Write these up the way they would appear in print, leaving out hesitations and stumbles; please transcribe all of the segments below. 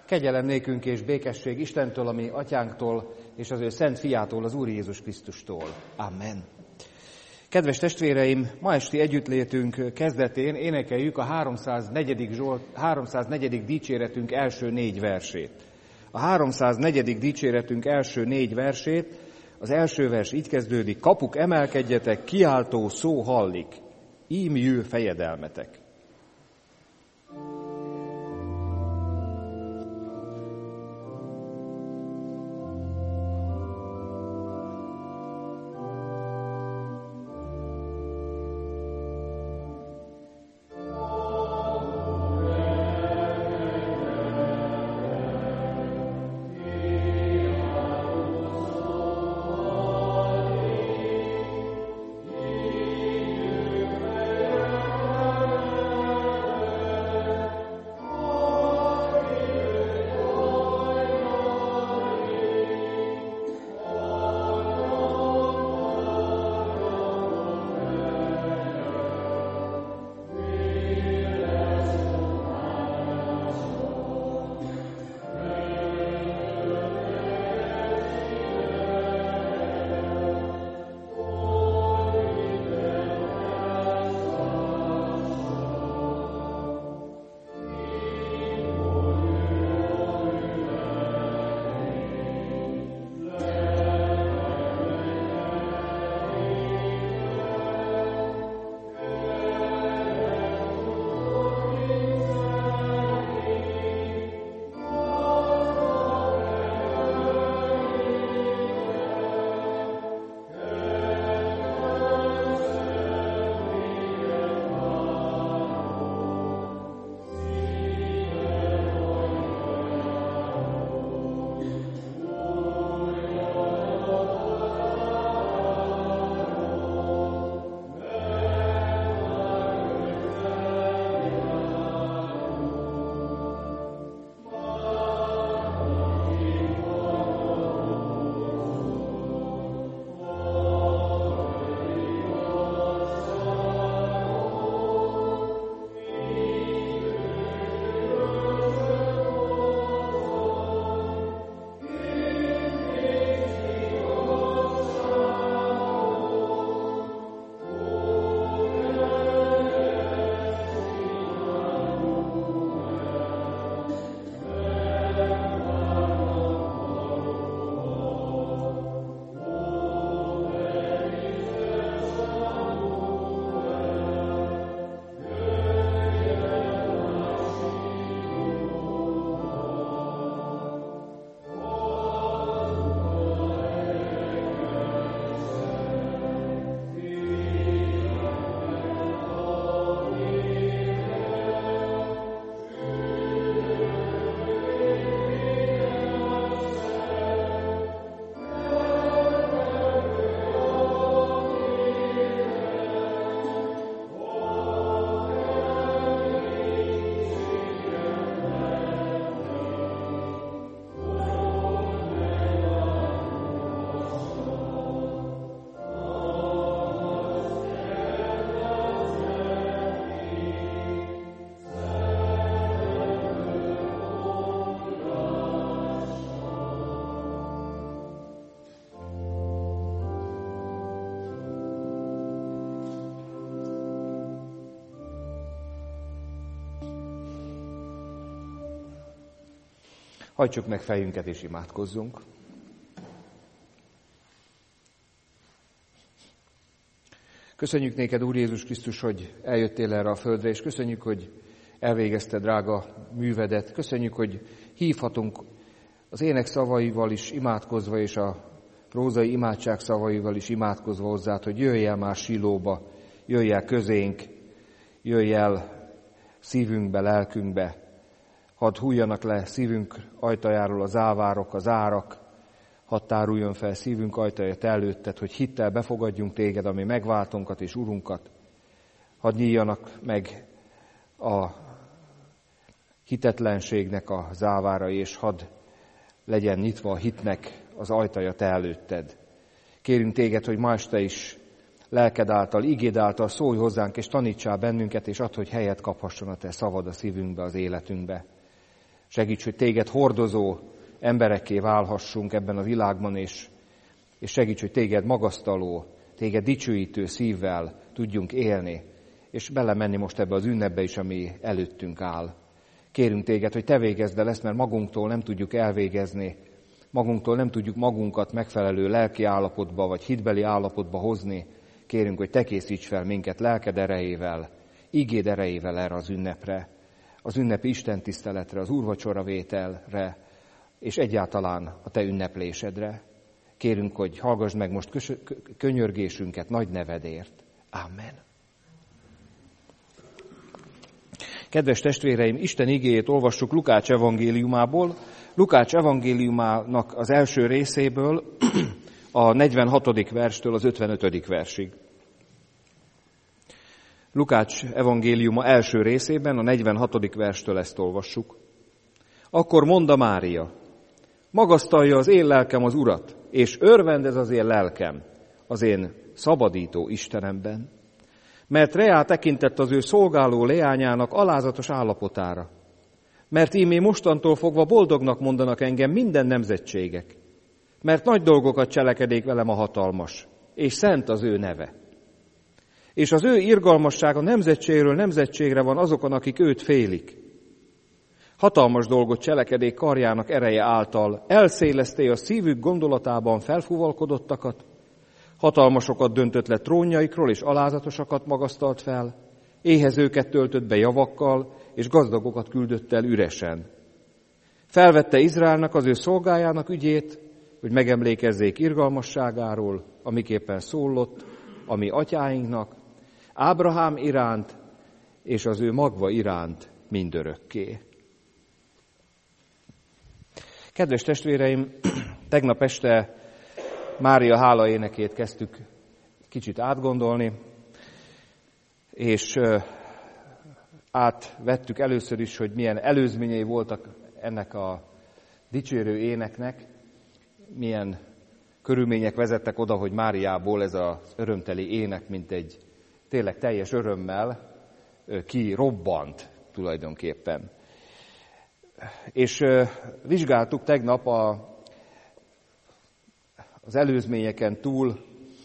Kegyelem nékünk és békesség Istentől, a mi atyánktól, és az ő szent fiától, az Úr Jézus Krisztustól. Amen. Kedves testvéreim, ma esti együttlétünk kezdetén énekeljük a 304. dicséretünk első 4 versét. A 304. dicséretünk első 4 versét, az első vers így kezdődik: kapuk emelkedjetek, kiáltó szó hallik, ím jő fejedelmetek. Hajtsuk meg fejünket és imádkozzunk. Köszönjük néked, Úr Jézus Krisztus, hogy eljöttél erre a földre, és köszönjük, hogy elvégezted drága művedet. Köszönjük, hogy hívhatunk az ének szavaival is imádkozva, és a prózai imádság szavaival is imádkozva hozzád, hogy jöjj el már Silóba, jöjj el közénk, jöjj el szívünkbe, lelkünkbe. Hadd hújjanak le szívünk ajtajáról az závárok, az árak, hadd táruljon fel szívünk ajtaja te előtted, hogy hittel befogadjunk téged, ami megváltunkat és Urunkat. Hadd nyíljanak meg a hitetlenségnek a závárai, és hadd legyen nyitva a hitnek az ajtaja te előtted. Kérünk téged, hogy ma este is lelked által, igéd által szólj hozzánk, és tanítsál bennünket, és add, hogy helyet kaphasson a te szavad a szívünkbe, az életünkbe. Segíts, hogy téged hordozó emberekké válhassunk ebben a világban, és segíts, hogy téged magasztaló, téged dicsőítő szívvel tudjunk élni, és belemenni most ebbe az ünnepbe is, ami előttünk áll. Kérünk téged, hogy te végezd el ezt, mert magunktól nem tudjuk elvégezni, magunktól nem tudjuk magunkat megfelelő lelki állapotba, vagy hitbeli állapotba hozni. Kérünk, hogy te készíts fel minket lelked erejével, igéd erejével erre az ünnepre, az ünnepi istentiszteletre, az úrvacsora vételre, és egyáltalán a te ünneplésedre. Kérünk, hogy hallgass meg most könyörgésünket nagy nevedért. Amen. Kedves testvéreim, Isten igéjét olvassuk Lukács evangéliumából. Lukács evangéliumának az első részéből, a 46. verstől az 55. versig. Lukács evangéliuma első részében, a 46. verstől ezt olvassuk. Akkor mondta Mária, magasztalja az én lelkem az Urat, és örvendez az én lelkem az én szabadító Istenemben, mert reá tekintett az ő szolgáló leányának alázatos állapotára. Mert ímé mostantól fogva boldognak mondanak engem minden nemzetségek, mert nagy dolgokat cselekedik velem a hatalmas, és szent az ő neve. És az ő irgalmassága nemzetségről nemzetségre van azokon, akik őt félik. Hatalmas dolgot cselekedik karjának ereje által, elszéleszté a szívük gondolatában felfúvalkodottakat, hatalmasokat döntött le trónjaikról, és alázatosakat magasztalt fel, éhezőket töltött be javakkal, és gazdagokat küldött el üresen. Felvette Izraelnek az ő szolgájának ügyét, hogy megemlékezzék irgalmasságáról, amiképpen szólott, a mi atyáinknak, Ábrahám iránt, és az ő magva iránt mindörökké. Kedves testvéreim, tegnap este Mária hála énekét kezdtük kicsit átgondolni, és átvettük először is, hogy milyen előzményei voltak ennek a dicsérő éneknek, milyen körülmények vezettek oda, hogy Máriából ez az örömteli ének, mint egy tényleg teljes örömmel kirobbant tulajdonképpen. És vizsgáltuk tegnap az előzményeken túl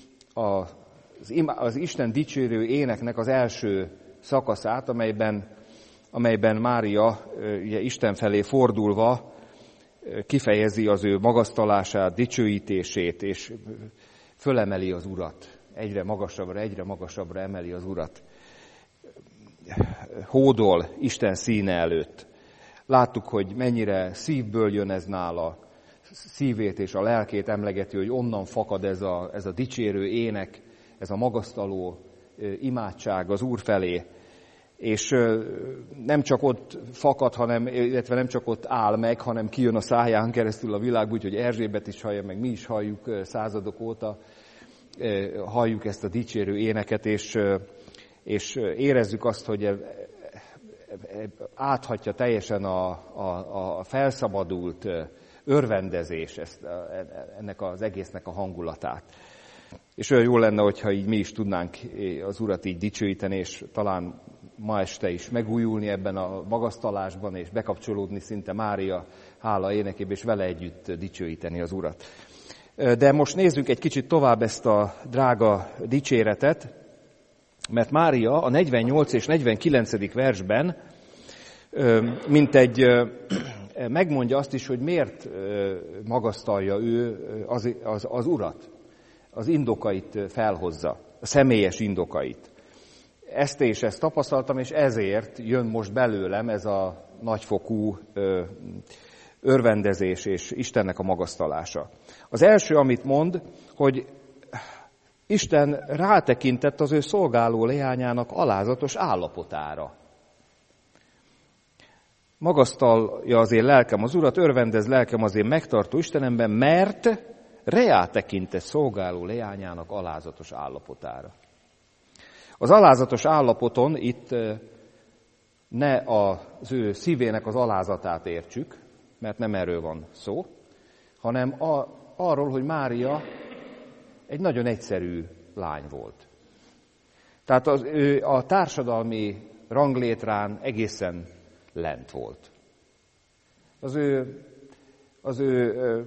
az Isten dicsérő éneknek az első szakaszát, amelyben Mária ugye Isten felé fordulva kifejezi az ő magasztalását, dicsőítését, és fölemeli az Urat. Egyre magasabbra emeli az Urat. Hódol Isten színe előtt. Láttuk, hogy mennyire szívből jön ez nála, szívét és a lelkét emlegeti, hogy onnan fakad ez a dicsérő ének, ez a magasztaló imádság az Úr felé. És nem csak ott fakad, illetve nem csak ott áll meg, hanem kijön a száján keresztül a világ, úgyhogy Erzsébet is hallja, meg mi is halljuk századok óta, halljuk ezt a dicsérő éneket, és érezzük azt, hogy áthatja teljesen a felszabadult örvendezés ennek az egésznek a hangulatát. És olyan jó lenne, hogyha így mi is tudnánk az Urat így dicsőíteni, és talán ma este is megújulni ebben a magasztalásban, és bekapcsolódni szinte Mária hála énekébe, és vele együtt dicsőíteni az Urat. De most nézzük egy kicsit tovább ezt a drága dicséretet, mert Mária a 48 és 49. versben megmondja azt is, hogy miért magasztalja ő az Urat, az indokait felhozza, a személyes indokait. Ezt tapasztaltam, és ezért jön most belőlem ez a nagyfokú örvendezés és Istennek a magasztalása. Az első, amit mond, hogy Isten rátekintett az ő szolgáló leányának alázatos állapotára. Magasztalja az én lelkem az Urat, örvendez lelkem az én megtartó Istenemben, mert rátekintett szolgáló leányának alázatos állapotára. Az alázatos állapoton itt ne az ő szívének az alázatát értsük, mert nem erről van szó, hanem arról, hogy Mária egy nagyon egyszerű lány volt. Tehát ő a társadalmi ranglétrán egészen lent volt. az ő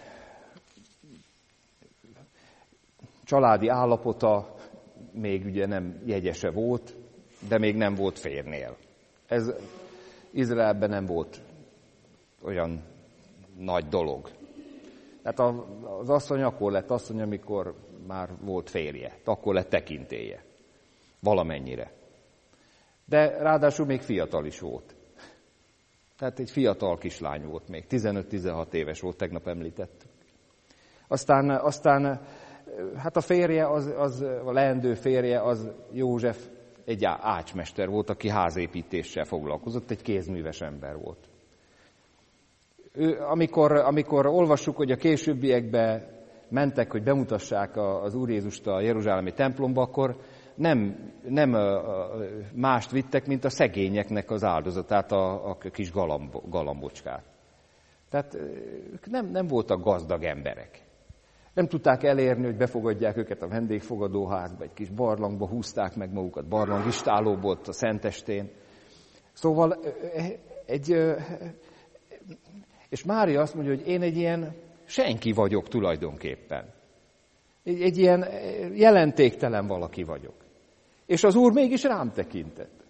családi állapota még ugye nem jegyese volt, de még nem volt férnél. Ez Izraelben nem volt olyan nagy dolog. Tehát az asszony akkor lett asszony, amikor már volt férje. Akkor lett tekintélye. Valamennyire. De ráadásul még fiatal is volt. Tehát egy fiatal kislány volt még. 15-16 éves volt, tegnap említettük. Aztán hát a férje, a leendő férje, az József egy ácsmester volt, aki házépítéssel foglalkozott, egy kézműves ember volt. Amikor olvassuk, hogy a későbbiekben mentek, hogy bemutassák az Úr Jézust a jeruzsálemi templomba, akkor nem mást vittek, mint a szegényeknek az áldozatát, a kis galambocskát. Tehát nem voltak gazdag emberek. Nem tudták elérni, hogy befogadják őket a vendégfogadóházba, egy kis barlangba húzták meg magukat, barlangistálóból ott a Szentestén. Szóval és Mária azt mondja, hogy én egy ilyen senki vagyok tulajdonképpen. Egy ilyen jelentéktelen valaki És az Úr mégis rám tekintett.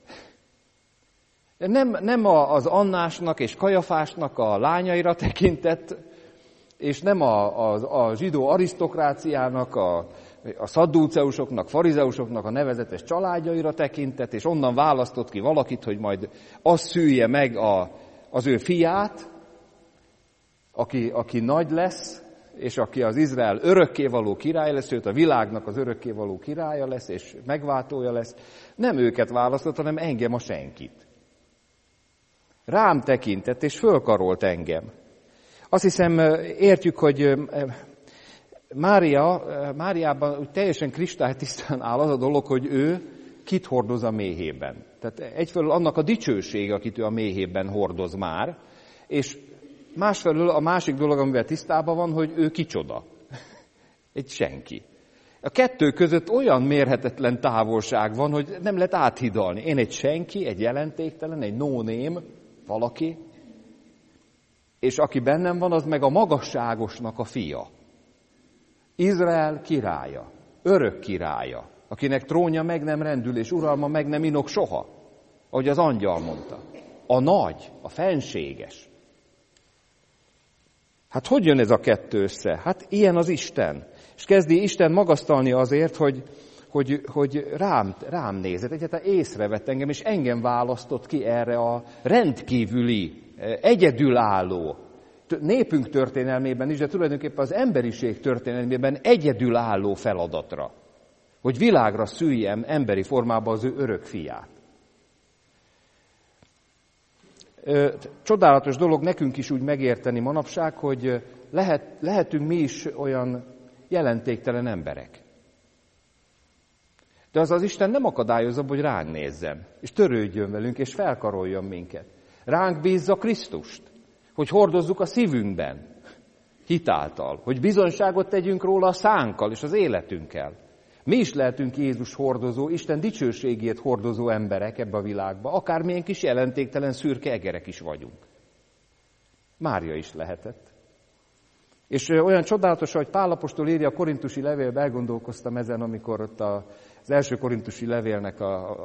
Nem az Annásnak és Kajafásnak a lányaira tekintett, és nem a zsidó arisztokráciának, a szaddúceusoknak, farizeusoknak a nevezetes családjaira tekintett, és onnan választott ki valakit, hogy majd azt szülje meg az ő fiát, aki nagy lesz, és aki az Izrael örökkévaló király lesz, őt a világnak az örökkévaló királya lesz, és megváltója lesz. Nem őket választott, hanem engem, a senkit. Rám tekintett, és fölkarolt engem. Azt hiszem, értjük, hogy Máriában teljesen kristálytisztán áll az a dolog, hogy ő kit hordoz a méhében. Tehát egyfelől annak a dicsősége, akit ő a méhében hordoz már, és másfelől a másik dolog, amivel tisztában van, hogy ő kicsoda. Egy senki. A kettő között olyan mérhetetlen távolság van, hogy nem lehet áthidalni. Én egy senki, egy jelentéktelen, egy no-name valaki, és aki bennem van, az meg a magasságosnak a fia. Izrael királya, örök királya, akinek trónja meg nem rendül, és uralma meg nem inog soha, ahogy az angyal mondta. A nagy, a fenséges. Hát hogy jön ez a kettő össze? Hát ilyen az Isten. És kezdi Isten magasztalni azért, hogy rám nézett, egyáltalán észrevett engem, és engem választott ki erre a rendkívüli, egyedülálló, népünk történelmében is, de tulajdonképpen az emberiség történelmében egyedülálló feladatra, hogy világra szüljem emberi formában az ő örök fiát. Csodálatos dolog nekünk is úgy megérteni manapság, hogy lehetünk mi is olyan jelentéktelen emberek. De az Isten nem akadályozza, hogy ránk nézzen, és törődjön velünk, és felkaroljon minket. Ránk bízza Krisztust, hogy hordozzuk a szívünkben, hitáltal, hogy bizonyságot tegyünk róla a szánkkal és az életünkkel. Mi is lehetünk Jézus hordozó, Isten dicsőségét hordozó emberek ebbe a világba, akármilyen kis jelentéktelen szürke egerek is vagyunk. Mária is lehetett. És olyan csodálatos, hogy Pál apostol írja a korintusi levélbe, elgondolkoztam ezen, amikor ott az első korintusi levélnek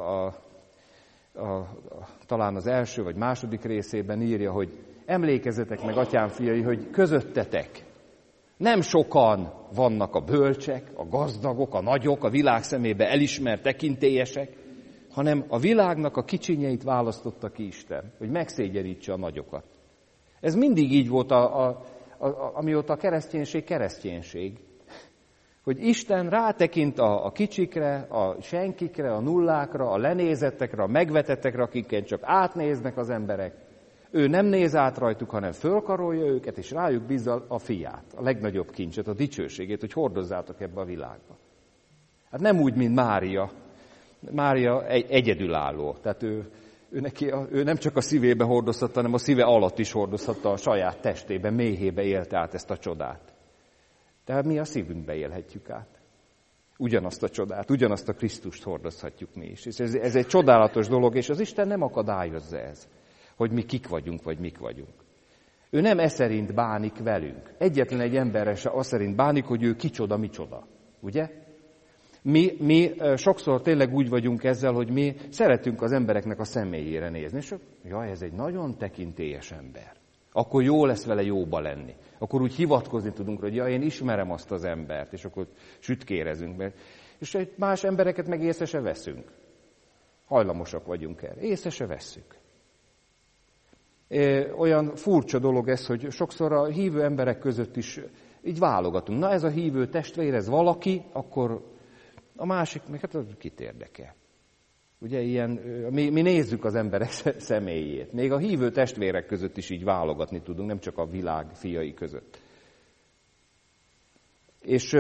talán az első vagy második részében írja, hogy emlékezzetek meg, atyám fiai, hogy közöttetek nem sokan vannak a bölcsek, a gazdagok, a nagyok, a világ szemébe elismert tekintélyesek, hanem a világnak a kicsinyeit választotta ki Isten, hogy megszégyenítse a nagyokat. Ez mindig így volt, amióta a kereszténység. Hogy Isten rátekint a kicsikre, a senkikre, a nullákra, a lenézettekre, a megvetettekre, akiken csak átnéznek az emberek. Ő nem néz át rajtuk, hanem fölkarolja őket, és rájuk bízza a fiát, a legnagyobb kincset, a dicsőségét, hogy hordozzátok ebbe a világba. Hát nem úgy, mint Mária. Mária egyedülálló. Tehát ő nem csak a szívébe hordozhatta, hanem a szíve alatt is hordozhatta, a saját testében, méhébe élte át ezt a csodát. Tehát mi a szívünkbe élhetjük át. Ugyanazt a csodát, ugyanazt a Krisztust hordozhatjuk mi is. És ez egy csodálatos dolog, és az Isten nem akadályozza ez, hogy mi kik vagyunk, vagy mik vagyunk. Ő nem e szerint bánik velünk. Egyetlen egy emberre se az szerint bánik, hogy ő kicsoda, micsoda. Ugye? Mi sokszor tényleg úgy vagyunk ezzel, hogy mi szeretünk az embereknek a személyére nézni. És jaj, ez egy nagyon tekintélyes ember. Akkor jó lesz vele jóba lenni. Akkor úgy hivatkozni tudunk, hogy én ismerem azt az embert, és akkor sütkérezünk. És egy más embereket meg észre se veszünk. Hajlamosak vagyunk erre. Észre se vesszük. Olyan furcsa dolog ez, hogy sokszor a hívő emberek között is így válogatunk. Na ez a hívő testvér, ez valaki, akkor a másik, meg hát kit érdekel. Ugye ilyen, mi nézzük az emberek személyét. Még a hívő testvérek között is így válogatni tudunk, nem csak a világ fiai között. És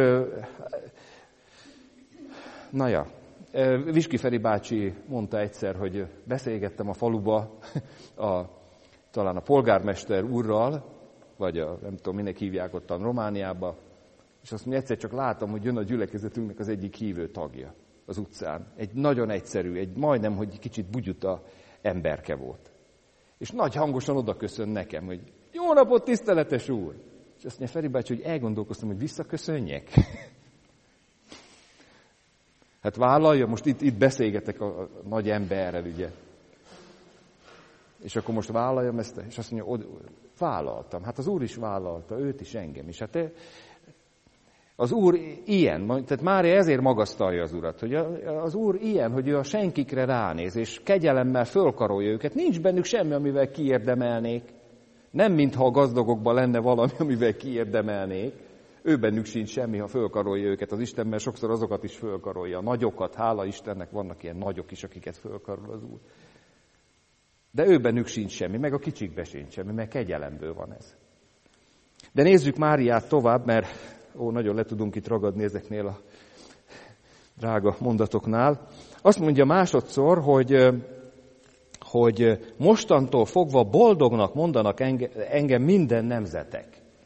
Viski Feri bácsi mondta egyszer, hogy beszélgettem a faluba talán a polgármester úrral, vagy nem tudom, minek hívják ottan Romániába, és azt mondja, egyszer csak látom, hogy jön a gyülekezetünknek az egyik hívő tagja az utcán. Egy nagyon egyszerű, egy majdnem, hogy kicsit bugyuta emberke volt. És nagy hangosan odaköszön nekem, hogy jó napot, tiszteletes úr! És azt mondja, Feri bácsi, hogy elgondolkoztam, hogy visszaköszönjek. Hát vállalja, most itt beszélgetek a nagy emberrel, ugye. És akkor most vállaljam ezt, és azt mondja, vállaltam. Hát az Úr is vállalta, őt is, engem is. Hát az Úr ilyen, tehát Mária ezért magasztalja az Urat, hogy az Úr ilyen, hogy ő a senkikre ránéz, és kegyelemmel fölkarolja őket. Nincs bennük semmi, amivel kiérdemelnék. Nem mintha a gazdagokban lenne valami, amivel kiérdemelnék. Ő bennük sincs semmi, ha fölkarolja őket az Isten, mert sokszor azokat is fölkarolja. A nagyokat, hála Istennek, vannak ilyen nagyok is, akiket fölkarol az Úr. De ő bennük sincs semmi, meg a kicsikbe sincs semmi, mert kegyelemből van ez. De nézzük Máriát tovább, mert nagyon le tudunk itt ragadni ezeknél a drága mondatoknál. Azt mondja másodszor, hogy mostantól fogva boldognak mondanak engem minden nemzetek.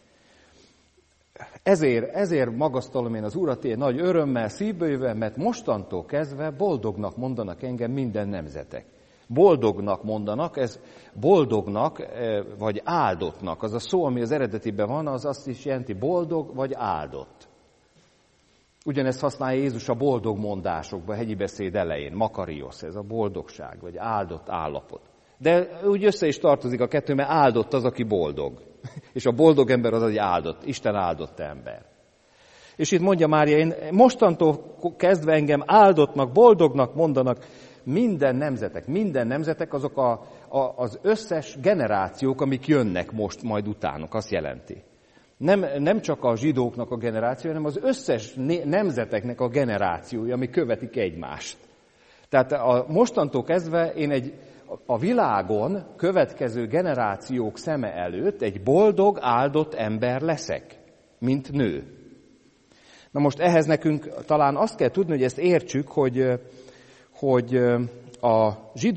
Ezért magasztalom én az Urat én nagy örömmel, szívből, mert mostantól kezdve boldognak mondanak engem minden nemzetek. Boldognak mondanak, ez boldognak vagy áldottnak. Az a szó, ami az eredetiben van, az azt is jelenti boldog vagy áldott. Ugyanezt használja Jézus a boldog mondásokban, a hegyi beszéd elején. Makariosz, ez a boldogság, vagy áldott állapot. De úgy össze is tartozik a kettő, mert áldott az, aki boldog. És a boldog ember az, egy áldott, Isten áldott ember. És itt mondja Mária, én mostantól kezdve engem áldottnak, boldognak mondanak minden nemzetek azok az összes generációk, amik jönnek most majd utánuk, azt jelenti. Nem csak a zsidóknak a generáció, hanem az összes nemzeteknek a generációja, amik követik egymást. Tehát mostantól kezdve én a világon következő generációk szeme előtt egy boldog, áldott ember leszek, mint nő. Na most ehhez nekünk talán azt kell tudni, hogy ezt értsük, hogy a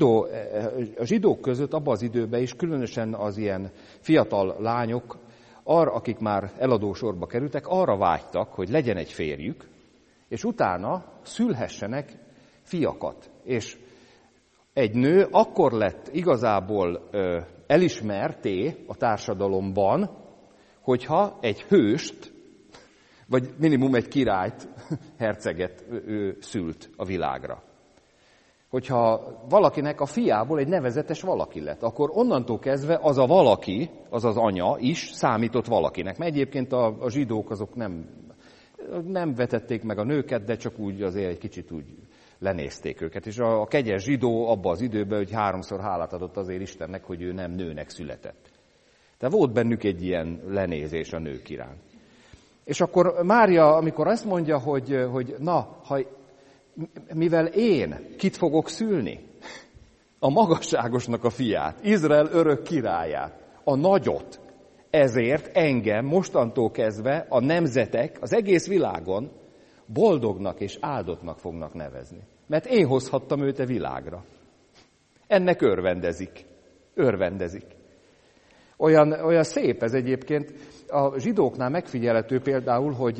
zsidók között abban az időben is, különösen az ilyen fiatal lányok, akik már eladósorba kerültek, arra vágytak, hogy legyen egy férjük, és utána szülhessenek fiakat. És egy nő akkor lett igazából elismerté a társadalomban, hogyha egy hőst, vagy minimum egy királyt, herceget ő szült a világra. Hogyha valakinek a fiából egy nevezetes valaki lett, akkor onnantól kezdve az a valaki, az az anya is számított valakinek. Mert egyébként a zsidók azok nem vetették meg a nőket, de csak úgy azért egy kicsit úgy lenézték őket. És a kegyes zsidó abban az időben, hogy 3-szor hálát adott azért Istennek, hogy ő nem nőnek született. Tehát volt bennük egy ilyen lenézés a nők iránt. És akkor Mária, amikor azt mondja, hogy mivel én kit fogok szülni? A magasságosnak a fiát, Izrael örök királyát, a nagyot. Ezért engem mostantól kezdve a nemzetek az egész világon boldognak és áldottnak fognak nevezni. Mert én hozhattam őt a világra. Ennek örvendezik. Olyan szép ez egyébként. A zsidóknál megfigyelhető például, hogy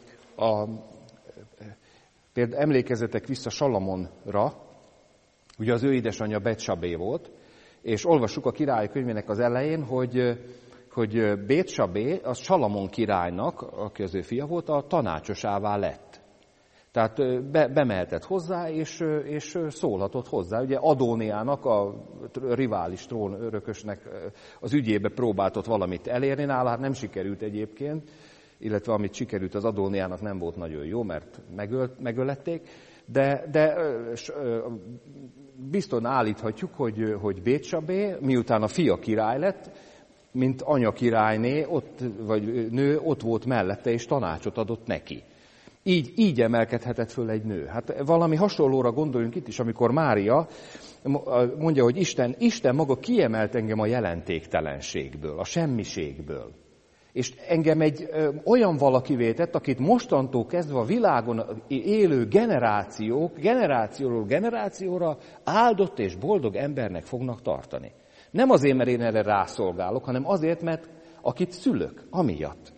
például emlékezzetek vissza Salamonra, ugye az ő édesanyja Betsabé volt, és olvassuk a Királyok könyvének az elején, hogy Bét-Sabé, az Salamon királynak, aki az ő fia volt, a tanácsosává lett. Tehát bemehetett hozzá, és szólhatott hozzá. Ugye Adóniának, a rivális trónörökösnek az ügyébe próbáltott valamit elérni, nála hát nem sikerült egyébként, illetve amit sikerült, az Adóniának nem volt nagyon jó, mert megölették, de biztosan állíthatjuk, hogy Bét-Sabé, miután a fia király lett, mint anya királyné, vagy nő ott volt mellette, és tanácsot adott neki. Így emelkedhetett föl egy nő. Hát valami hasonlóra gondoljunk itt is, amikor Mária mondja, hogy Isten maga kiemelt engem a jelentéktelenségből, a semmiségből. És engem egy olyan valakivé tett, akit mostantól kezdve a világon élő generációról generációra áldott és boldog embernek fognak tartani. Nem azért, mert én erre rászolgálok, hanem azért, mert akit szülök, amiatt.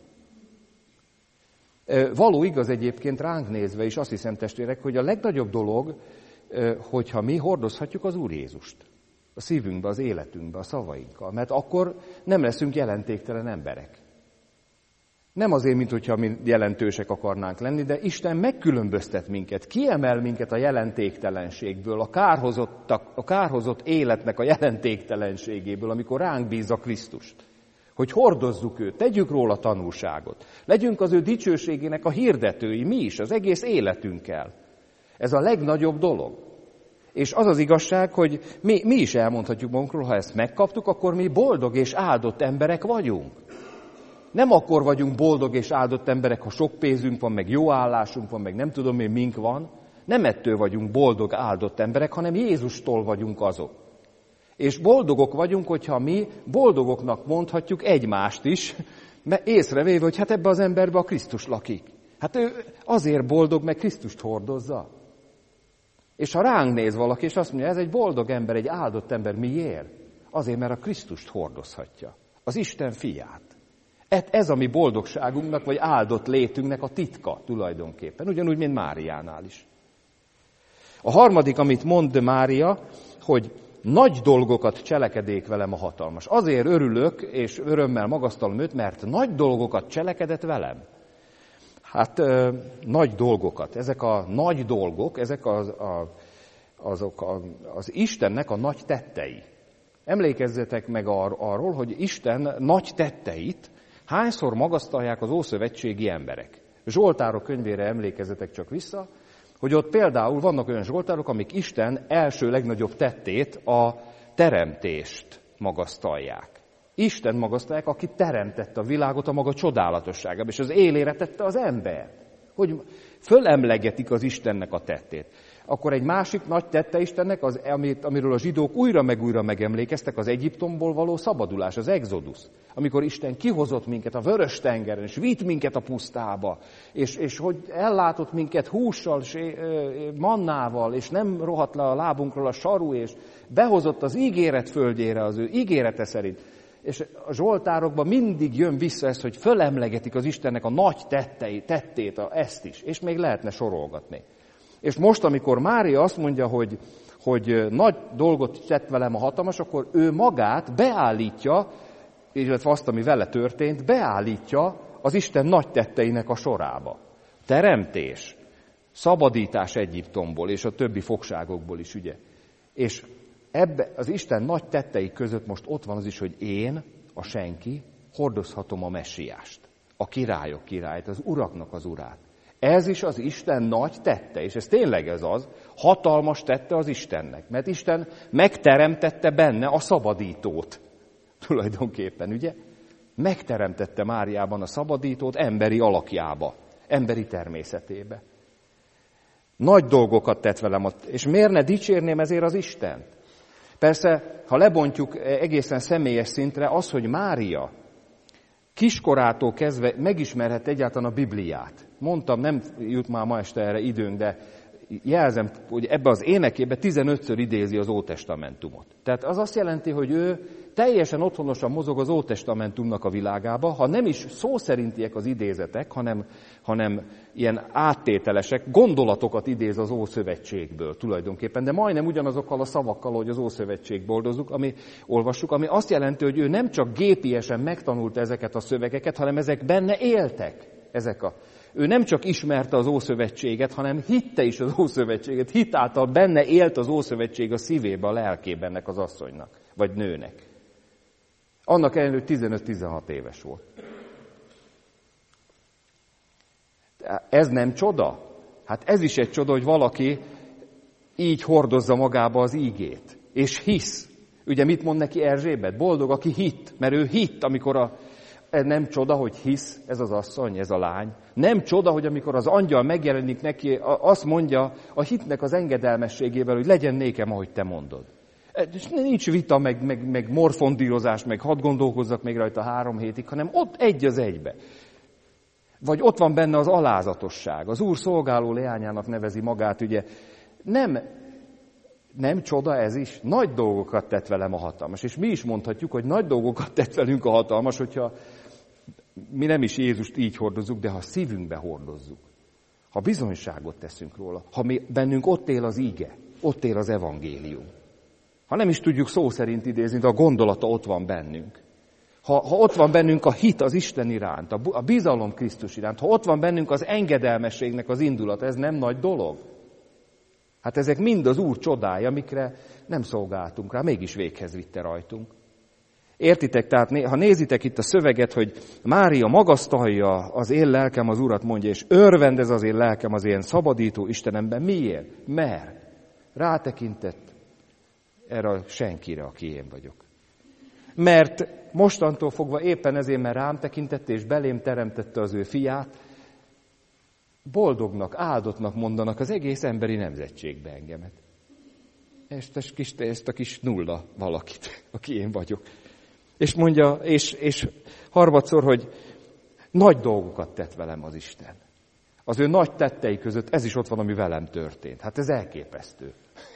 Való igaz egyébként ránk nézve is, azt hiszem testvérek, hogy a legnagyobb dolog, hogyha mi hordozhatjuk az Úr Jézust a szívünkbe, az életünkbe, a szavainkkal, mert akkor nem leszünk jelentéktelen emberek. Nem azért, mintha mi jelentősek akarnánk lenni, de Isten megkülönböztet minket, kiemel minket a jelentéktelenségből, a kárhozott életnek a jelentéktelenségéből, amikor ránk bízza Krisztust. Hogy hordozzuk őt, tegyük róla tanúságot. Legyünk az ő dicsőségének a hirdetői, mi is, az egész életünkkel. Ez a legnagyobb dolog. És az az igazság, hogy mi is elmondhatjuk magunkról, ha ezt megkaptuk, akkor mi boldog és áldott emberek vagyunk. Nem akkor vagyunk boldog és áldott emberek, ha sok pénzünk van, meg jó állásunk van, meg nem tudom én mink van. Nem ettől vagyunk boldog, áldott emberek, hanem Jézustól vagyunk azok. És boldogok vagyunk, hogyha mi boldogoknak mondhatjuk egymást is, mert észrevéve, hogy hát ebbe az emberbe a Krisztus lakik. Hát ő azért boldog, mert Krisztust hordozza. És ha ránk néz valaki, és azt mondja, ez egy boldog ember, egy áldott ember, miért? Azért, mert a Krisztust hordozhatja, az Isten fiát. Ez a mi boldogságunknak, vagy áldott létünknek a titka tulajdonképpen, ugyanúgy, mint Máriánál is. A harmadik, amit mond Mária, hogy nagy dolgokat cselekedék velem a hatalmas. Azért örülök, és örömmel magasztalom őt, mert nagy dolgokat cselekedett velem. Hát nagy dolgokat. Ezek a nagy dolgok, ezek az Istennek a nagy tettei. Emlékezzetek meg arról, hogy Isten nagy tetteit hányszor magasztalják az ószövetségi emberek. Zsoltárok könyvére emlékezzetek csak vissza, hogy ott például vannak olyan zsoltárok, amik Isten első legnagyobb tettét, a teremtést magasztalják. Isten magasztalják, aki teremtette a világot a maga csodálatosságában, és az élére tette az embert, hogy fölemlegetik az Istennek a tettét. Akkor egy másik nagy tette Istennek, amiről a zsidók újra meg újra megemlékeztek, az Egyiptomból való szabadulás, az Exodus. Amikor Isten kihozott minket a Vörös-tengeren, és vitt minket a pusztába, és hogy ellátott minket hússal, mannával, és nem rohadt le a lábunkról a saru, és behozott az ígéret földjére az ő ígérete szerint. És a zsoltárokban mindig jön vissza ez, hogy fölemlegetik az Istennek a nagy tettét, ezt is, és még lehetne sorolgatni. És most, amikor Mária azt mondja, hogy nagy dolgot tett velem a hatalmas, akkor ő magát beállítja, illetve azt, ami vele történt, beállítja az Isten nagy tetteinek a sorába. Teremtés, szabadítás Egyiptomból, és a többi fogságokból is, ugye. És ebbe az Isten nagy tettei között most ott van az is, hogy én, a senki, hordozhatom a messiást, a királyok királyt, az uraknak az urát. Ez is az Isten nagy tette, és ez tényleg ez az, hatalmas tette az Istennek, mert Isten megteremtette benne a szabadítót, tulajdonképpen, ugye? Megteremtette Máriában a szabadítót emberi alakjába, emberi természetébe. Nagy dolgokat tett velem, és miért ne dicsérném ezért az Istent? Persze, ha lebontjuk egészen személyes szintre, az, hogy Mária kiskorától kezdve megismerhet egyáltalán a Bibliát. Mondtam, nem jut már ma este erre időnk, de jelzem, hogy ebbe az énekében 15-ször idézi az Ótestamentumot. Tehát az azt jelenti, hogy ő teljesen otthonosan mozog az Ótestamentumnak a világába, ha nem is szó szerintiek az idézetek, hanem ilyen áttételesek, gondolatokat idéz az Ószövetségből tulajdonképpen, de majdnem ugyanazokkal a szavakkal, hogy az Ószövetségből olvassuk, ami azt jelenti, hogy ő nem csak gépiesen megtanulta ezeket a szövegeket, hanem ezek benne éltek. Ő nem csak ismerte az Ószövetséget, hanem hitte is az Ószövetséget, hitáltal benne élt az Ószövetség a szívébe, a lelkébe ennek az asszonynak, vagy nőnek. Annak ellenére, hogy 15-16 éves volt. Ez nem csoda? Hát ez is egy csoda, hogy valaki így hordozza magába az ígét, és hisz. Ugye mit mond neki Erzsébet? Boldog, aki hitt, mert ő hitt, amikor nem csoda, hogy hisz ez az asszony, ez a lány. Nem csoda, hogy amikor az angyal megjelenik neki, azt mondja a hitnek az engedelmességével, hogy legyen nékem, ahogy te mondod. Nincs vita, meg morfondírozás, meg hadd gondolkozzak még rajta 3 hétig, hanem ott egy az egybe. Vagy ott van benne az alázatosság. Az Úr szolgáló leányának nevezi magát, ugye. Nem csoda ez is? Nagy dolgokat tett velem a hatalmas. És mi is mondhatjuk, hogy nagy dolgokat tett velünk a hatalmas, hogyha mi nem is Jézust így hordozzuk, de ha szívünkbe hordozzuk. Ha bizonyságot teszünk róla. Ha bennünk ott él az íge, ott él az evangélium. Ha nem is tudjuk szó szerint idézni, de a gondolata ott van bennünk. Ha ott van bennünk a hit az Isten iránt, a bizalom Krisztus iránt, ha ott van bennünk az engedelmességnek az indulata, ez nem nagy dolog? Hát ezek mind az Úr csodája, amikre nem szolgáltunk rá, mégis véghez vitte rajtunk. Értitek? Tehát ha nézitek itt a szöveget, hogy Mária magasztalja az én lelkem az Urat, mondja, és örvendez az én lelkem az én szabadító Istenemben. Miért? Mert rátekintett erre a senkire, aki én vagyok. Mert mostantól fogva éppen ezért, mert rám tekintette és belém teremtette az ő fiát, boldognak, áldottnak mondanak az egész emberi nemzetségbe engemet. Ezt a kis nulla valakit, aki én vagyok. És mondja, és harmadszor, hogy nagy dolgokat tett velem az Isten. Az ő nagy tettei között ez is ott van, ami velem történt. Hát ez elképesztő.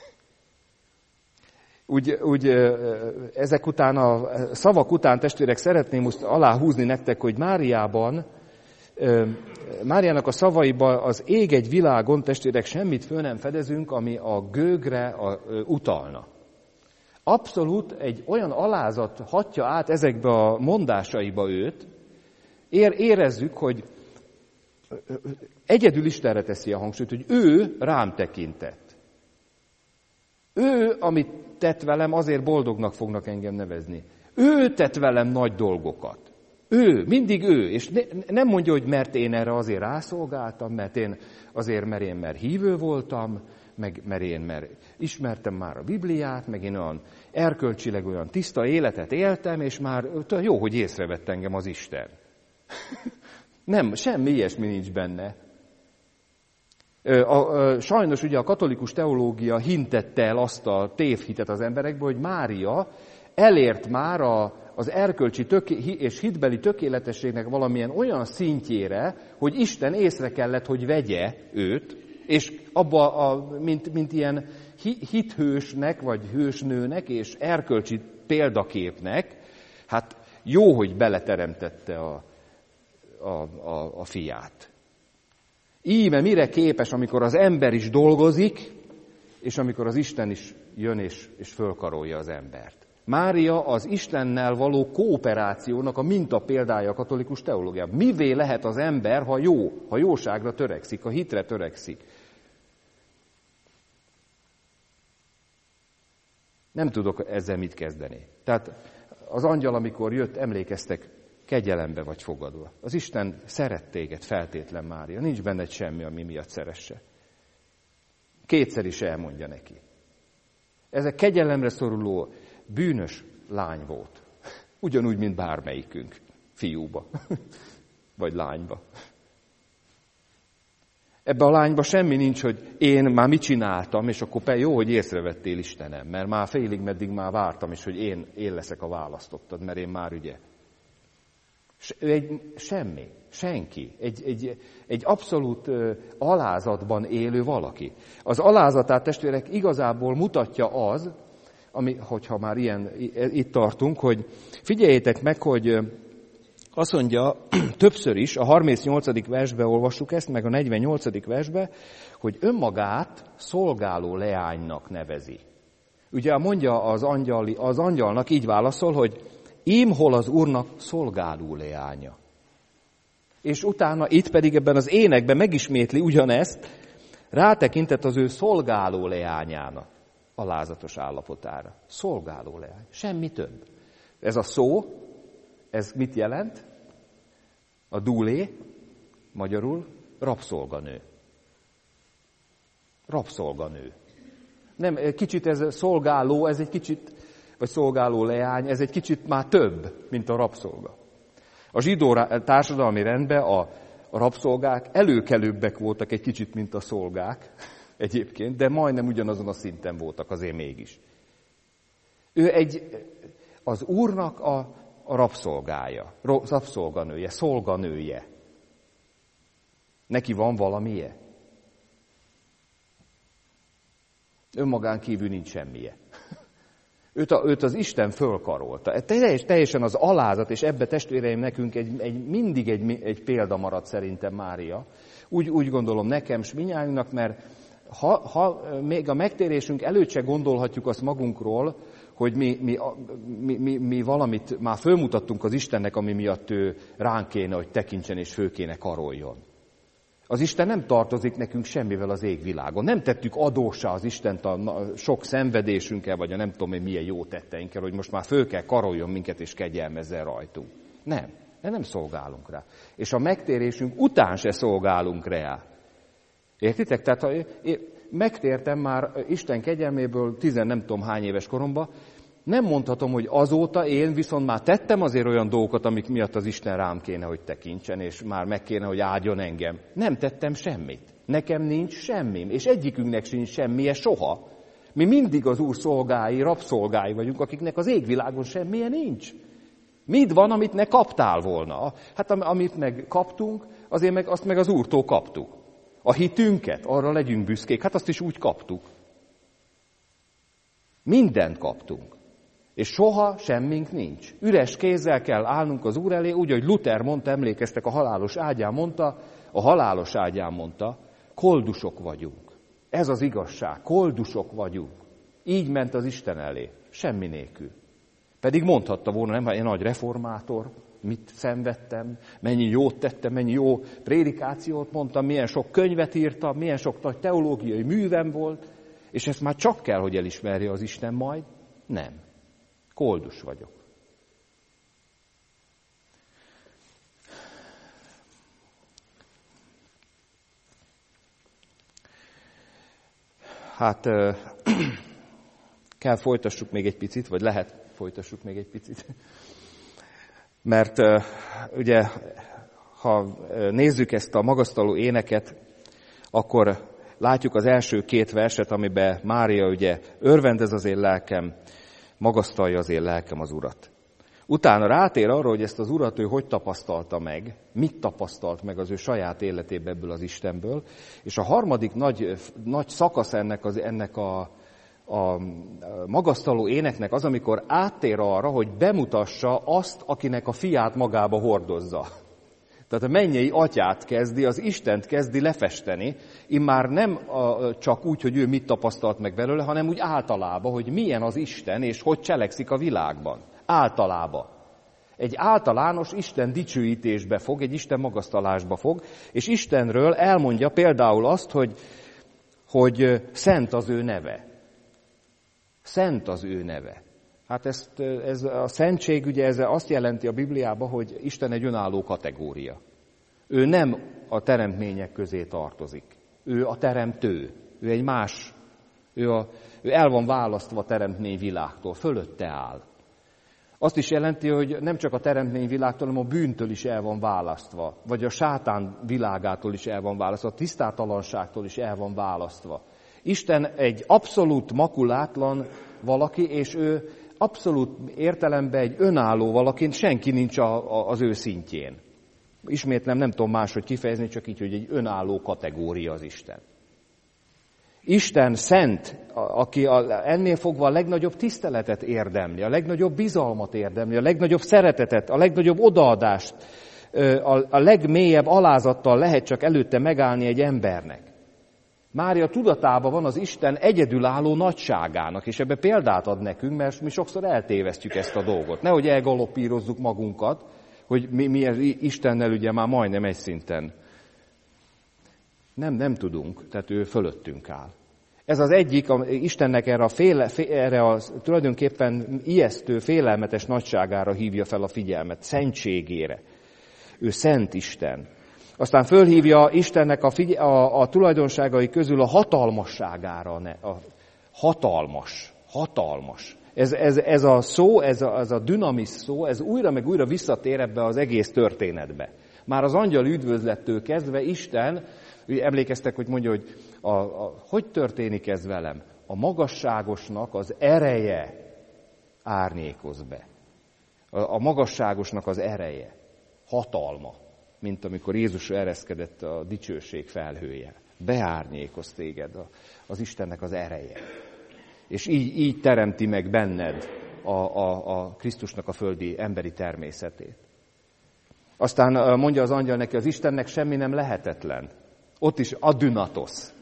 Úgy ezek után, a szavak után, testvérek, szeretném most aláhúzni nektek, hogy Máriának a szavaiban az ég egy világon, testvérek, semmit föl nem fedezünk, ami a gőgre utalna. Abszolút egy olyan alázat hatja át ezekbe a mondásaiba őt, érezzük, hogy egyedül Istenre teszi a hangsúlyt, hogy ő rám tekintett. Ő, amit tett velem, azért boldognak fognak engem nevezni. Ő tett velem nagy dolgokat. Ő, mindig ő, és nem mondja, hogy mert én erre azért rászolgáltam, mert én hívő voltam, mert ismertem már a Bibliát, meg én olyan erkölcsileg olyan tiszta életet éltem, és már jó, hogy észrevett engem az Isten. Nem, semmi ilyesmi nincs benne. Sajnos ugye a katolikus teológia hintette el azt a tévhitet az emberekbe, hogy Mária elért már az erkölcsi és hitbeli tökéletességnek valamilyen olyan szintjére, hogy Isten észre kellett, hogy vegye őt, és abba mint ilyen hithősnek, vagy hősnőnek, és erkölcsi példaképnek, hát jó, hogy beleteremtette a fiát. Íme mire képes, amikor az ember is dolgozik, és amikor az Isten is jön és fölkarolja az embert. Mária az Istennel való kooperációnak a mintapéldája a katolikus teológiában. Mivé lehet az ember, ha jóságra törekszik, ha hitre törekszik? Nem tudok ezzel mit kezdeni. Tehát az angyal, amikor jött, emlékeztek, kegyelembe vagy fogadva. Az Isten szeret téged, feltétlen Mária. Nincs benned semmi, ami miatt szeresse. Kétszer is elmondja neki. Ez a kegyelemre szoruló bűnös lány volt. Ugyanúgy, mint bármelyikünk fiúba, vagy lányba. Ebbe a lányba semmi nincs, hogy én már mit csináltam, és akkor jó, hogy észrevettél, Istenem, mert már félig meddig már vártam is, hogy én leszek a választottad, mert én már ugye. Ő egy semmi, senki, egy abszolút alázatban élő valaki. Az alázatát, testvérek, igazából mutatja az, hogyha már itt tartunk, hogy figyeljétek meg, hogy azt mondja többször is, a 38. versbe olvassuk ezt, meg a 48. versbe, hogy önmagát szolgáló leánynak nevezi. Ugye mondja az angyalnak, így válaszol, hogy ím hol az Úrnak szolgáló leánya. És utána itt pedig ebben az énekben megismétli ugyanezt, rátekintett az ő szolgáló leányának alázatos állapotára. Szolgáló leány, semmi több. Ez a szó, ez mit jelent? A dúlé, magyarul rabszolganő. Rabszolganő. Nem, kicsit ez szolgáló, ez egy kicsit, vagy szolgáló leány, ez egy kicsit már több, mint a rabszolga. A zsidó társadalmi rendben a rabszolgák előkelőbbek voltak egy kicsit, mint a szolgák egyébként, de majdnem ugyanazon a szinten voltak azért mégis. Ő az Úrnak a rabszolgája, rabszolganője, szolganője. Neki van valamije? Önmagán kívül nincs semmije. Őt az Isten fölkarolta. Teljesen az alázat, és ebbe testvéreim nekünk mindig egy példa maradt szerintem Mária. Úgy gondolom nekem, s mindnyájunknak, mert ha még a megtérésünk előtt se gondolhatjuk azt magunkról, hogy mi valamit már fölmutattunk az Istennek, ami miatt ő ránk kéne, hogy tekintsen és fő kéne karoljon. Az Isten nem tartozik nekünk semmivel az égvilágon. Nem tettük adóssá az Istent a sok szenvedésünkkel, vagy a nem tudom, hogy milyen jó tetteinkkel, hogy most már föl kell karoljon minket és kegyelmezzen rajtunk. Nem szolgálunk rá. És a megtérésünk után se szolgálunk rá. Értitek? Tehát ha megtértem már Isten kegyelméből nem tudom hány éves koromban, nem mondhatom, hogy azóta én viszont már tettem azért olyan dolgokat, amik miatt az Isten rám kéne, hogy tekintsen, és már meg kéne, hogy áldjon engem. Nem tettem semmit. Nekem nincs semmim, és egyikünknek sincs semmije soha. Mi mindig az Úr szolgái, rabszolgái vagyunk, akiknek az égvilágon semmije nincs. Mit van, amit ne kaptál volna? Hát amit meg kaptunk, azért azt meg az Úrtól kaptuk. A hitünket, arra legyünk büszkék, hát azt is úgy kaptuk. Mindent kaptunk. És soha semmink nincs. Üres kézzel kell állnunk az Úr elé, úgy, hogy Luther mondta, emlékeztek, a halálos ágyán mondta, koldusok vagyunk. Ez az igazság, koldusok vagyunk. Így ment az Isten elé, semmi nélkül. Pedig mondhatta volna, nem, én nagy reformátor, mit szenvedtem, mennyi jót tettem, mennyi jó prédikációt mondtam, milyen sok könyvet írtam, milyen sok nagy teológiai művem volt, és ezt már csak kell, hogy elismerje az Isten majd. Nem. Koldus vagyok. Hát kell folytassuk még egy picit, vagy lehet folytassuk még egy picit. Mert ugye, ha nézzük ezt a magasztaló éneket, akkor látjuk az első két verset, amiben Mária ugye örvendez az én lelkem, magasztalja az én lelkem az Urat. Utána rátér arra, hogy ezt az Urat ő hogy tapasztalta meg, mit tapasztalt meg az ő saját életében ebből az Istenből, és a harmadik nagy szakasz ennek a magasztaló éneknek az, amikor áttér arra, hogy bemutassa azt, akinek a fiát magába hordozza. Tehát a mennyei atyát kezdi, az Istent kezdi lefesteni, immár nem csak úgy, hogy ő mit tapasztalt meg belőle, hanem úgy általában, hogy milyen az Isten, és hogy cselekszik a világban. Általában. Egy általános Isten dicsőítésbe fog, egy Isten magasztalásba fog, és Istenről elmondja például azt, hogy szent az ő neve. Szent az ő neve. Hát ez a szentség, ugye ez azt jelenti a Bibliában, hogy Isten egy önálló kategória. Ő nem a teremtmények közé tartozik. Ő a teremtő. Ő egy más. Ő el van választva a teremtményvilágtól, fölötte áll. Azt is jelenti, hogy nem csak a teremtményvilágtól, hanem a bűntől is el van választva, vagy a sátán világától is el van választva, a tisztátalanságtól is el van választva. Isten egy abszolút makulátlan valaki, és ő abszolút értelemben egy önálló valaként senki nincs az ő szintjén. Ismétlem, nem tudom máshogy kifejezni, csak így, hogy egy önálló kategória az Isten. Isten szent, aki ennél fogva a legnagyobb tiszteletet érdemli, a legnagyobb bizalmat érdemli, a legnagyobb szeretetet, a legnagyobb odaadást, a legmélyebb alázattal lehet csak előtte megállni egy embernek. Mária tudatában van az Isten egyedülálló nagyságának, és ebbe példát ad nekünk, mert mi sokszor eltévesztjük ezt a dolgot. Nehogy elgaloppírozzuk magunkat, hogy mi Istennel ugye már majdnem egy szinten. Nem tudunk, tehát ő fölöttünk áll. Ez az egyik, Istennek erre a tulajdonképpen ijesztő, félelmetes nagyságára hívja fel a figyelmet, szentségére. Ő szent Isten. Aztán fölhívja Istennek a tulajdonságai közül a hatalmasságára. Hatalmas. Ez a szó, ez a dinamis szó, ez újra meg újra visszatér ebbe az egész történetbe. Már az angyal üdvözlettől kezdve Isten, emlékeztek, hogy mondja, hogy hogy történik ez velem? A magasságosnak az ereje árnyékoz be. A magasságosnak az ereje, hatalma, mint amikor Jézus ereszkedett a dicsőség felhője. Beárnyékoz téged az Istennek az ereje. És így teremti meg benned a Krisztusnak a földi emberi természetét. Aztán mondja az angyal neki, az Istennek semmi nem lehetetlen. Ott is adynatos.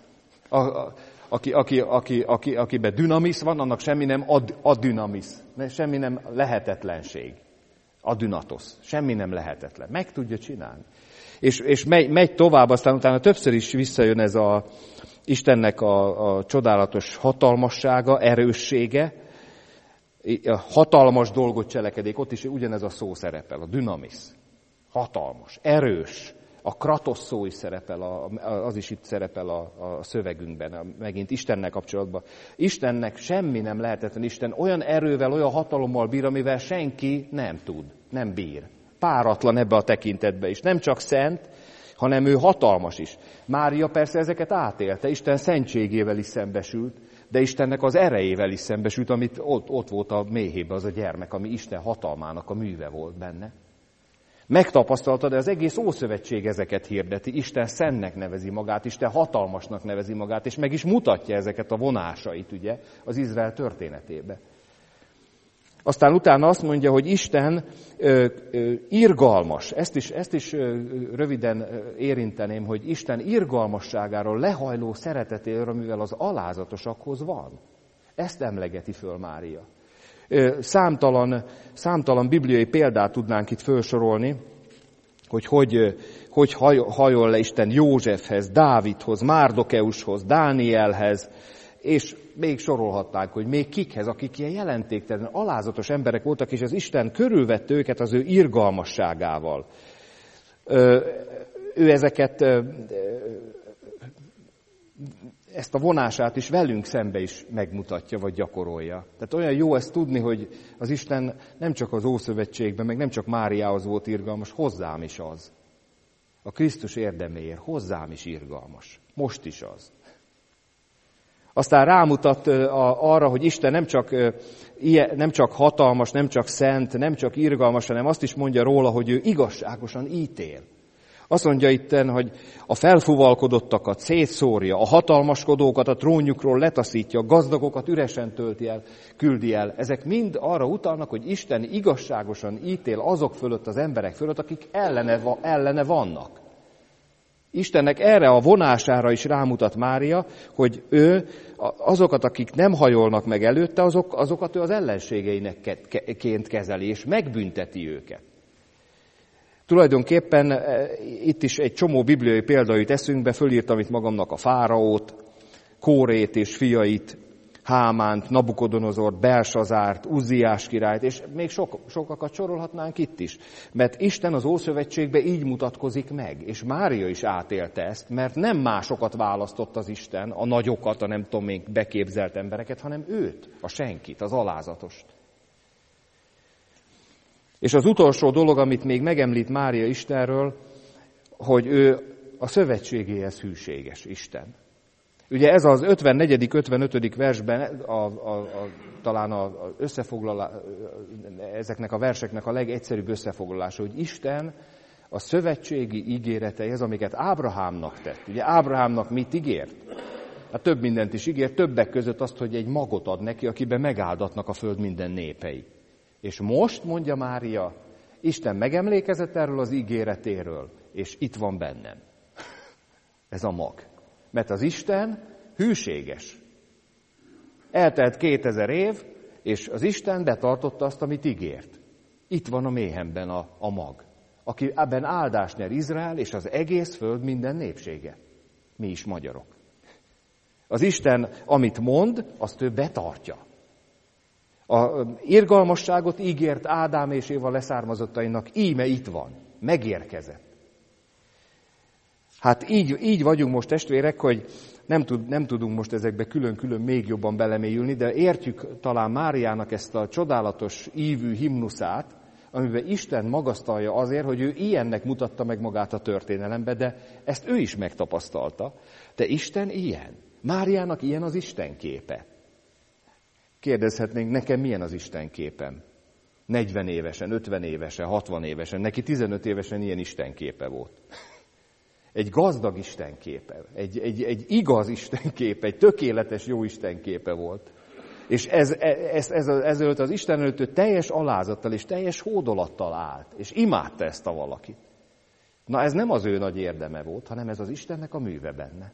Akiben dynamis van, annak semmi nem adynamis. Semmi nem lehetetlenség. Adynatos. Semmi nem lehetetlen. Meg tudja csinálni. És megy tovább, aztán utána többször is visszajön ez Istennek a csodálatos hatalmassága, erőssége, a hatalmas dolgot cselekedik, ott is ugyanez a szó szerepel, a dynamis. Hatalmas, erős, a kratos szó is szerepel, az is itt szerepel a szövegünkben, megint Istennel kapcsolatban. Istennek semmi nem lehetetlen, Isten olyan erővel, olyan hatalommal bír, amivel senki nem tud, nem bír. Páratlan ebbe a tekintetbe is. Nem csak szent, hanem ő hatalmas is. Mária persze ezeket átélte, Isten szentségével is szembesült, de Istennek az erejével is szembesült, amit ott volt a méhében az a gyermek, ami Isten hatalmának a műve volt benne. Megtapasztalta, de az egész Ószövetség ezeket hirdeti. Isten szentnek nevezi magát, Isten hatalmasnak nevezi magát, és meg is mutatja ezeket a vonásait, ugye, az Izrael történetébe. Aztán utána azt mondja, hogy Isten irgalmas. Ezt is röviden érinteném, hogy Isten irgalmasságáról, lehajló szeretetéről, mivel az alázatosakhoz van. Ezt emlegeti föl Mária. Számtalan bibliai példát tudnánk itt felsorolni, hogy hajol le Isten Józsefhez, Dávidhoz, Márdokeushoz, Dánielhez, és még sorolhatnánk, hogy még kikhez, akik ilyen jelentéktelen, alázatos emberek voltak, és az Isten körülvette őket az ő irgalmasságával. Ő ezt a vonását is velünk szembe is megmutatja, vagy gyakorolja. Tehát olyan jó ezt tudni, hogy az Isten nem csak az Ószövetségben, meg nem csak Máriához volt irgalmas, hozzám is az. A Krisztus érdeméért hozzám is irgalmas. Most is az. Aztán rámutat arra, hogy Isten nem csak hatalmas, nem csak szent, nem csak irgalmas, hanem azt is mondja róla, hogy ő igazságosan ítél. Azt mondja itten, hogy a felfuvalkodottakat szétszórja, a hatalmaskodókat a trónjukról letaszítja, a gazdagokat üresen küldi el. Ezek mind arra utalnak, hogy Isten igazságosan ítél azok fölött, az emberek fölött, akik ellene vannak. Istennek erre a vonására is rámutat Mária, hogy ő azokat, akik nem hajolnak meg előtte, azokat ő az ellenségeinek kezeli, és megbünteti őket. Tulajdonképpen itt is egy csomó bibliai példa jut eszünkbe, fölírtam itt magamnak a Fáraót, Kórét és fiait, Hámánt, Nabukodonozort, Belsazárt, Uzziás királyt, és még sokakat sorolhatnánk itt is. Mert Isten az Ószövetségben így mutatkozik meg, és Mária is átélte ezt, mert nem másokat választott az Isten, a nagyokat, a nem tudom még beképzelt embereket, hanem őt, a senkit, az alázatost. És az utolsó dolog, amit még megemlít Mária Istenről, hogy ő a szövetségéhez hűséges Isten. Ugye ez az 54., 55. versben talán ezeknek a verseknek a legegyszerűbb összefoglalása, hogy Isten a szövetségi ígéreteihez, amiket Ábrahámnak tett. Ugye Ábrahámnak mit ígért? Hát több mindent is ígért, többek között azt, hogy egy magot ad neki, akiben megáldatnak a föld minden népei. És most, mondja Mária, Isten megemlékezett erről az ígéretéről, és itt van bennem. Ez a mag. Mert az Isten hűséges. Eltelt 2000 év, és az Isten betartotta azt, amit ígért. Itt van a méhemben a mag, aki ebben áldást nyer Izrael és az egész föld minden népsége. Mi is magyarok. Az Isten, amit mond, azt ő betartja. A irgalmasságot ígért Ádám és Éva leszármazottainak, íme itt van, megérkezett. Hát így vagyunk most, testvérek, hogy nem tudunk most ezekbe külön-külön még jobban belemélyülni, de értjük talán Máriának ezt a csodálatos ívű himnuszát, amiben Isten magasztalja azért, hogy ő ilyennek mutatta meg magát a történelembe, de ezt ő is megtapasztalta. De Isten ilyen. Máriának ilyen az Isten képe. Kérdezhetnénk, nekem milyen az Isten képem? 40 évesen, 50 évesen, 60 évesen, neki 15 évesen ilyen Isten képe volt. Egy gazdag Isten képe, egy igaz Isten képe, egy tökéletes jó Isten képe volt. És ezelőtt az Isten előtt teljes alázattal és teljes hódolattal állt, és imádta ezt a valakit. Na ez nem az ő nagy érdeme volt, hanem ez az Istennek a műve benne.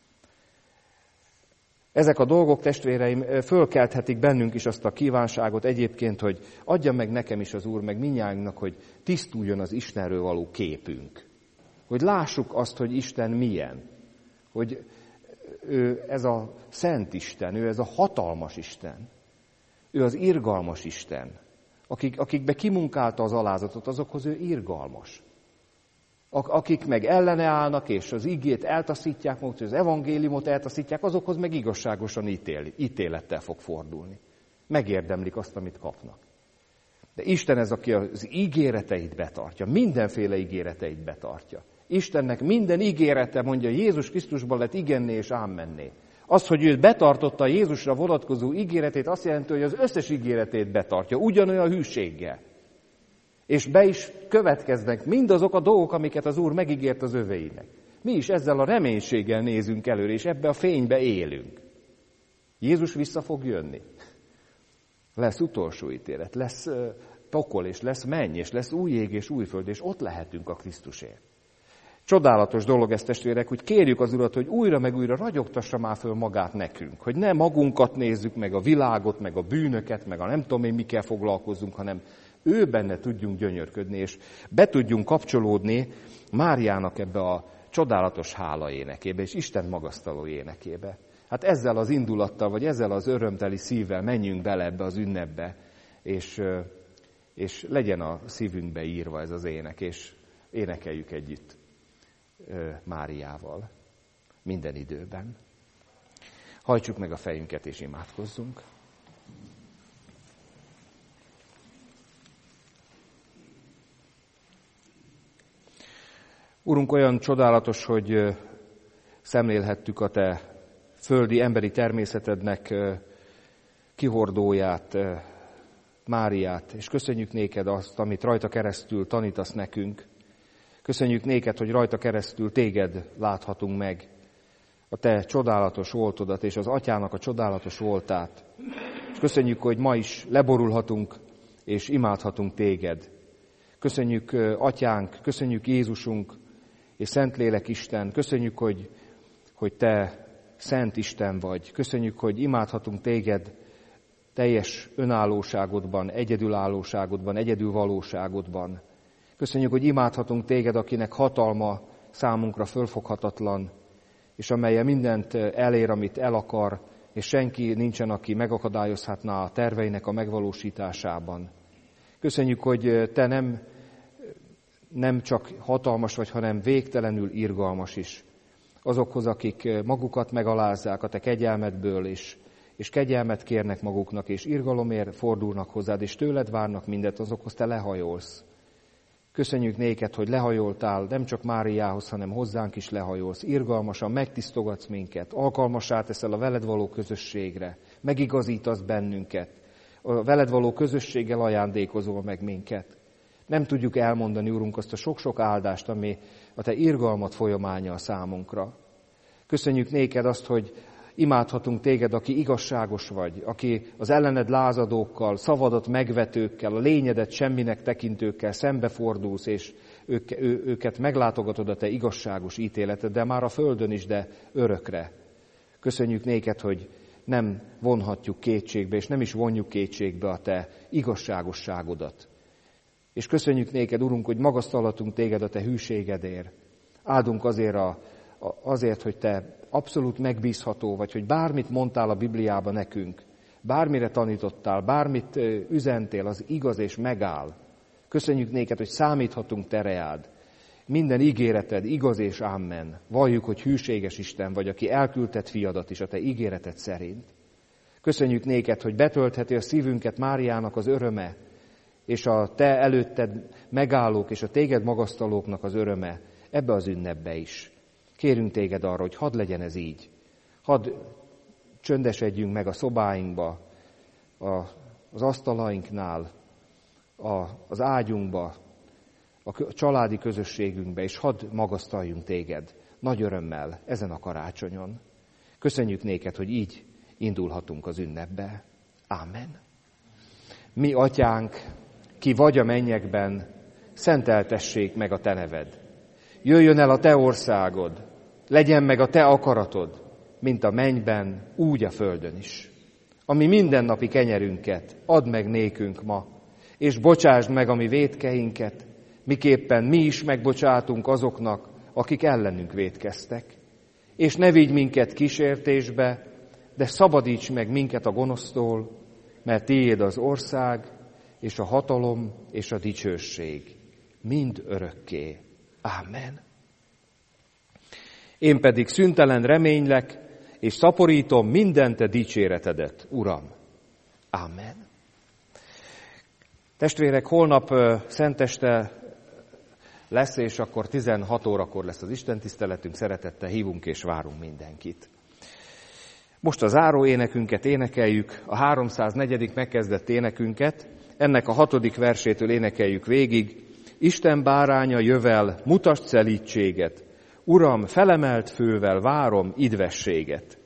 Ezek a dolgok, testvéreim, fölkelthetik bennünk is azt a kívánságot egyébként, hogy adja meg nekem is az Úr, meg mindnyájunknak, hogy tisztuljon az Istenről való képünk. Hogy lássuk azt, hogy Isten milyen. Hogy ő ez a szent Isten, ő ez a hatalmas Isten. Ő az irgalmas Isten. Akikbe kimunkálta az alázatot, azokhoz ő irgalmas. Akik meg ellene állnak, és az igét eltaszítják magukat, az evangéliumot eltaszítják, azokhoz meg igazságosan ítélettel fog fordulni. Megérdemlik azt, amit kapnak. De Isten ez, aki az ígéreteit betartja, mindenféle ígéreteit betartja. Istennek minden ígérete, mondja, Jézus Krisztusban lett igenné és ámmenné. Az, hogy ő betartotta Jézusra vonatkozó ígéretét, azt jelenti, hogy az összes ígéretét betartja, ugyanolyan hűséggel. És be is következnek mindazok a dolgok, amiket az Úr megígért az öveinek. Mi is ezzel a reménységgel nézünk előre, és ebbe a fénybe élünk. Jézus vissza fog jönni. Lesz utolsó ítélet, lesz pokol, és lesz menny, és lesz új ég és új föld, és ott lehetünk a Krisztusért. Csodálatos dolog ez, testvérek, hogy kérjük az Urat, hogy újra meg újra ragyogtassa már föl magát nekünk. Hogy ne magunkat nézzük, meg a világot, meg a bűnöket, meg a nem tudom én mikkel foglalkozzunk, hanem ő benne tudjunk gyönyörködni, és be tudjunk kapcsolódni Máriának ebbe a csodálatos hála énekébe, és Isten magasztaló énekébe. Hát ezzel az indulattal, vagy ezzel az örömteli szívvel menjünk bele ebbe az ünnepbe, és legyen a szívünkbe írva ez az ének, és énekeljük együtt Máriával minden időben. Hajtsuk meg a fejünket és imádkozzunk. Urunk, olyan csodálatos, hogy szemlélhettük a Te földi, emberi természetednek kihordóját, Máriát, és köszönjük néked azt, amit rajta keresztül tanítasz nekünk. Köszönjük néked, hogy rajta keresztül téged láthatunk meg, a te csodálatos voltodat és az atyának a csodálatos voltát. És köszönjük, hogy ma is leborulhatunk és imádhatunk téged. Köszönjük atyánk, köszönjük Jézusunk és Szentlélek Isten, köszönjük, hogy te szent Isten vagy. Köszönjük, hogy imádhatunk téged teljes önállóságodban, egyedülállóságodban, egyedülvalóságodban. Köszönjük, hogy imádhatunk téged, akinek hatalma számunkra fölfoghatatlan, és amelye mindent elér, amit el akar, és senki nincsen, aki megakadályozhatná a terveinek a megvalósításában. Köszönjük, hogy te nem csak hatalmas vagy, hanem végtelenül irgalmas is. Azokhoz, akik magukat megalázzák a te kegyelmedből, és kegyelmet kérnek maguknak, és irgalomért fordulnak hozzád, és tőled várnak mindent, azokhoz te lehajolsz. Köszönjük néked, hogy lehajoltál nem csak Máriához, hanem hozzánk is lehajolsz. Irgalmasan megtisztogatsz minket, alkalmassá teszel a veled való közösségre, megigazítasz bennünket, a veled való közösséggel ajándékozol meg minket. Nem tudjuk elmondani, Urunk, azt a sok-sok áldást, ami a te irgalmat folyamánya a számunkra. Köszönjük néked azt, hogy imádhatunk téged, aki igazságos vagy, aki az ellened lázadókkal, szavadat megvetőkkel, a lényedet semminek tekintőkkel szembefordulsz, és őket meglátogatod a te igazságos ítéleted, de már a földön is, de örökre. Köszönjük néked, hogy nem vonhatjuk kétségbe, és nem is vonjuk kétségbe a te igazságosságodat. És köszönjük néked, Urunk, hogy magasztalhatunk téged a te hűségedért. Áldunk azért, hogy te abszolút megbízható vagy, hogy bármit mondtál a Bibliában nekünk, bármire tanítottál, bármit üzentél, az igaz és megáll. Köszönjük néked, hogy számíthatunk te reád. Minden ígéreted igaz és amen. Valljuk, hogy hűséges Isten vagy, aki elküldted fiadat is a te ígéreted szerint. Köszönjük néked, hogy betöltheti a szívünket Máriának az öröme, és a te előtted megállók és a téged magasztalóknak az öröme ebbe az ünnepbe is. Kérünk téged arra, hogy hadd legyen ez így. Hadd csöndesedjünk meg a szobáinkba, az asztalainknál, az ágyunkba, a családi közösségünkbe, és hadd magasztaljunk téged nagy örömmel ezen a karácsonyon. Köszönjük néked, hogy így indulhatunk az ünnepbe. Ámen. Mi, Atyánk, ki vagy a mennyekben, szenteltessék meg a te neved. Jöjjön el a te országod, legyen meg a te akaratod, mint a mennyben, úgy a földön is. Ami mindennapi kenyerünket add meg nékünk ma, és bocsásd meg a mi vétkeinket, miképpen mi is megbocsátunk azoknak, akik ellenünk vétkeztek. És ne vigy minket kísértésbe, de szabadíts meg minket a gonosztól, mert tiéd az ország, és a hatalom, és a dicsőség, mind örökké. Ámen. Én pedig szüntelen reménylek, és szaporítom minden te dicséretedet, Uram. Ámen. Testvérek, holnap szenteste lesz, és akkor 16 órakor lesz az istentiszteletünk, szeretettel hívunk és várunk mindenkit. Most a záró énekünket énekeljük, a 304. megkezdett énekünket, ennek a 6. versétől énekeljük végig. Isten báránya jövel, mutasd szelídséget, Uram, felemelt fővel várom idvességet.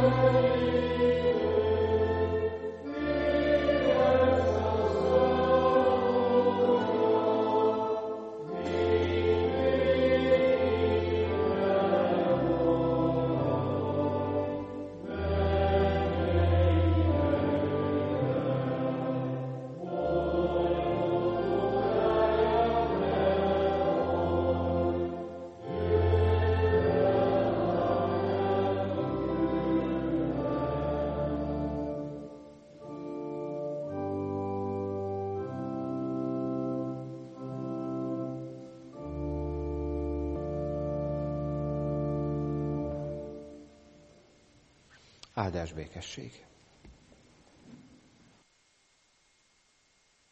Áldás békesség!